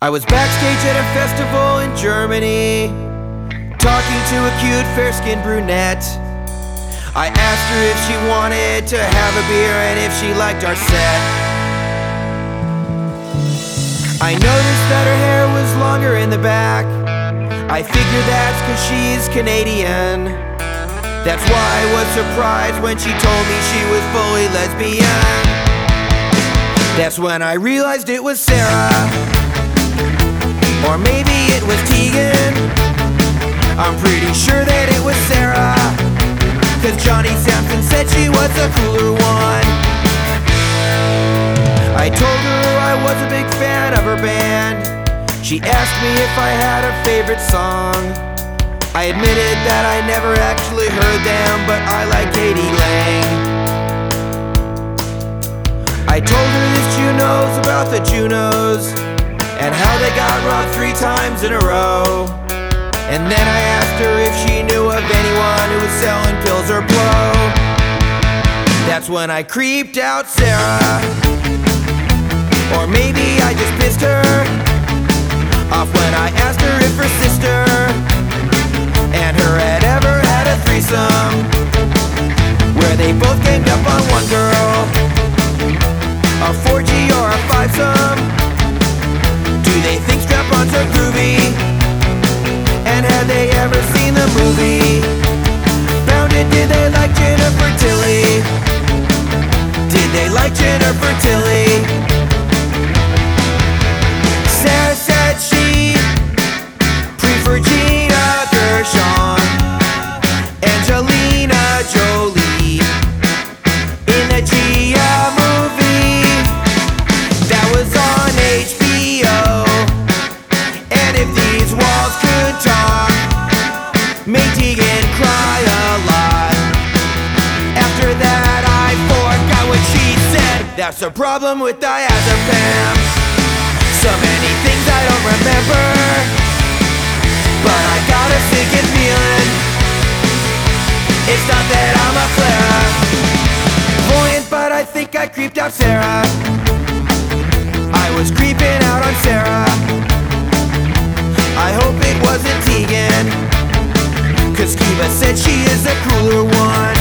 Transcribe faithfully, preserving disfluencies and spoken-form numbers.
I was backstage at a festival in Germany, talking to a cute fair-skinned brunette. I asked her if she wanted to have a beer and if she liked our set. I noticed that her hair was longer in the back. I figured that's cause she's Canadian. That's why I was surprised when she told me she was fully lesbian. That's when I realized it was Sarah, or maybe it was Tegan. I'm pretty sure that it was Sarah, cause Johnny Sampson said she was the cooler one. I told her I was a big fan of her band. She asked me if I had a favorite song. I admitted that I never actually heard them, but I like Katie Lang. I told her this Jew knows about the Junos and how they got robbed three times in a row. And then I asked her if she knew of anyone who was selling pills or blow. That's when I creeped out Sarah, or maybe I just pissed her off when I asked her if her sister and her had ever had a threesome, where they both ganged up on one girl, a four G or a fivesome. Do they think strap-ons are groovy? And had they ever seen the movie Bounded? Did they like Jennifer Tilly? Did they like Jennifer Tilly? Sarah said she preferred Gina Gershon, Angelina Jolie in the Gia movie that was on H B O. And if these walls could talk, made Tegan cry a lot. After that I forgot what she said. That's the problem with diazepam. So many things I don't remember, but I got a sinking feeling it's not that I'm a clairvoyant, but I think I creeped out Sarah. I was creeping out on Sarah. I hope it wasn't Tegan, cause Kiva said she is the cooler one.